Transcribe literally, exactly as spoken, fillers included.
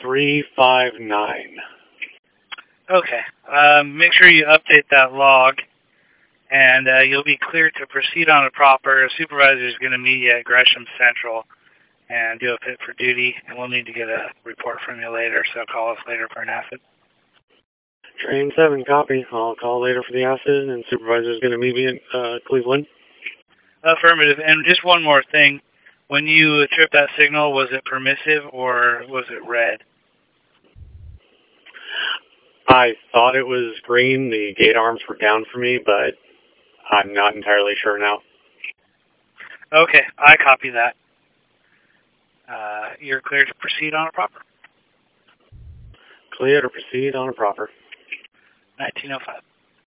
three five nine. Okay. Um, make sure you update that log, and uh, you'll be cleared to proceed on a proper. A supervisor is going to meet you at Gresham Central and do a fit for duty, and we'll need to get a report from you later, so call us later for an acid. Train seven, copy. I'll call later for the acid, and supervisor's going to meet me in uh, Cleveland. Affirmative. And just one more thing. When you tripped that signal, was it permissive or was it red? I thought it was green. The gate arms were down for me, but I'm not entirely sure now. Okay, I copy that. Uh, you're clear to proceed on a proper. Clear to proceed on a proper. nineteen oh five.